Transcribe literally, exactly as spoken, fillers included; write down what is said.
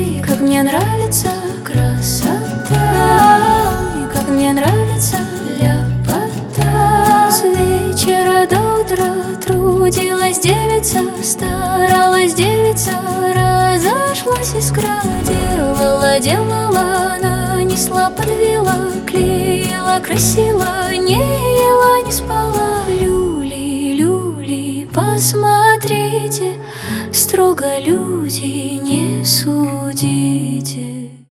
Ой, как мне нравится красота, и как мне нравится ляпота. С вечера до утра трудилась девица, старалась девица, разошлась искра. Делала, делала, нанесла, подвела, клеила, красила, не ела, не спала. Люли, люли, посмотрите, строго люди не судите.